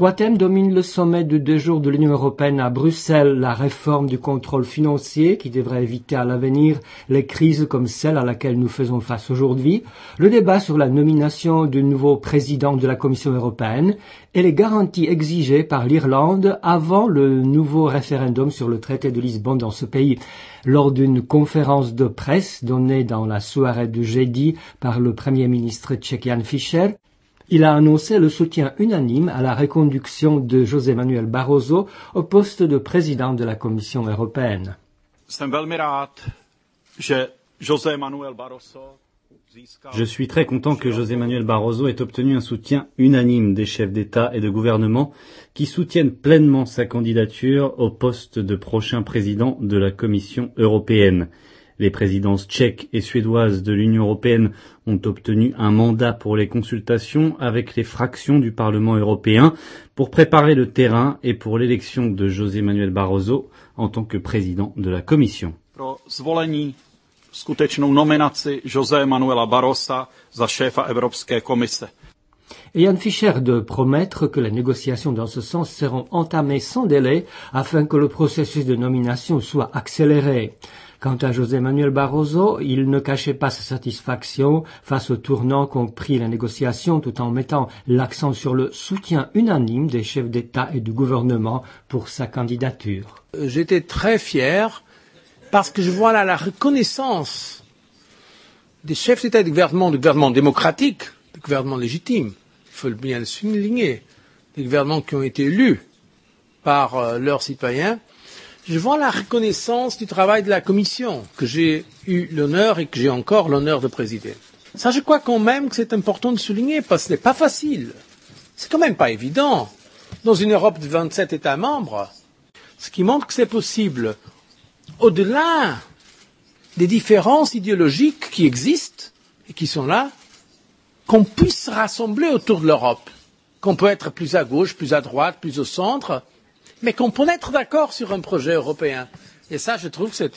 Trois thèmes dominent le sommet de 2 jours de l'Union européenne à Bruxelles. La réforme du contrôle financier qui devrait éviter à l'avenir les crises comme celle à laquelle nous faisons face aujourd'hui. Le débat sur la nomination du nouveau président de la Commission européenne et les garanties exigées par l'Irlande avant le nouveau référendum sur le traité de Lisbonne dans ce pays. Lors d'une conférence de presse donnée dans la soirée du jeudi par le Premier ministre tchèque Jan Fischer, il a annoncé le soutien unanime à la reconduction de José Manuel Barroso au poste de président de la Commission européenne. Je suis très content que José Manuel Barroso ait obtenu un soutien unanime des chefs d'État et de gouvernement qui soutiennent pleinement sa candidature au poste de prochain président de la Commission européenne. Les présidences tchèques et suédoises de l'Union européenne ont obtenu un mandat pour les consultations avec les fractions du Parlement européen pour préparer le terrain et pour l'élection de José Manuel Barroso en tant que président de la Commission. Skutečnou nominaci José Manuela Barrosa za šéfa Evropské komise. Et Jan Fischer de promettre que les négociations dans ce sens seront entamées sans délai afin que le processus de nomination soit accéléré. Quant à José Manuel Barroso, il ne cachait pas sa satisfaction face au tournant qu'ont pris les négociations tout en mettant l'accent sur le soutien unanime des chefs d'État et de gouvernement pour sa candidature. J'étais très fier parce que je vois là la reconnaissance des chefs d'État et de gouvernement démocratiques, de gouvernement légitime, il faut bien le souligner, des gouvernements qui ont été élus par leurs citoyens. Je vois la reconnaissance du travail de la Commission, que j'ai eu l'honneur et que j'ai encore l'honneur de présider. Ça, je crois quand même que c'est important de souligner, parce que ce n'est pas facile. C'est quand même pas évident. Dans une Europe de 27 États membres, ce qui montre que c'est possible, au-delà des différences idéologiques qui existent et qui sont là, qu'on puisse se rassembler autour de l'Europe, qu'on peut être plus à gauche, plus à droite, plus au centre, mais qu'on peut être d'accord sur un projet européen. Et ça, je trouve que c'est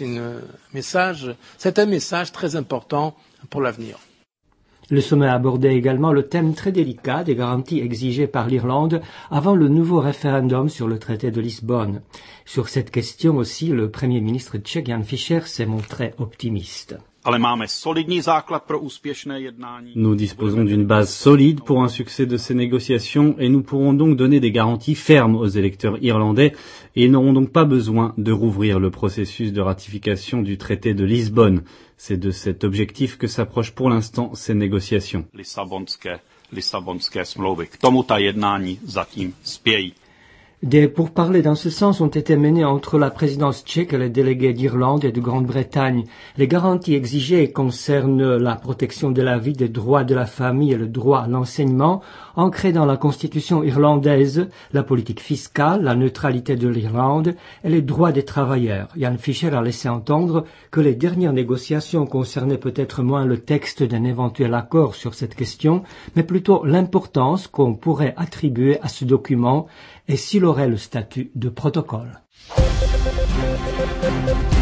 un message très important pour l'avenir. Le sommet abordait également le thème très délicat des garanties exigées par l'Irlande avant le nouveau référendum sur le traité de Lisbonne. Sur cette question aussi, le Premier ministre tchèque Jan Fischer s'est montré optimiste. Nous disposons d'une base solide pour un succès de ces négociations et nous pourrons donc donner des garanties fermes aux électeurs irlandais et ils n'auront donc pas besoin de rouvrir le processus de ratification du traité de Lisbonne. C'est de cet objectif que s'approchent pour l'instant ces négociations. Des pourparlers dans ce sens ont été menés entre la présidence tchèque et les délégués d'Irlande et de Grande-Bretagne. Les garanties exigées concernent la protection de la vie, des droits de la famille et le droit à l'enseignement, ancrés dans la constitution irlandaise, la politique fiscale, la neutralité de l'Irlande et les droits des travailleurs. Jan Fischer a laissé entendre que les dernières négociations concernaient peut-être moins le texte d'un éventuel accord sur cette question, mais plutôt l'importance qu'on pourrait attribuer à ce document et s'il aurait le statut de protocole.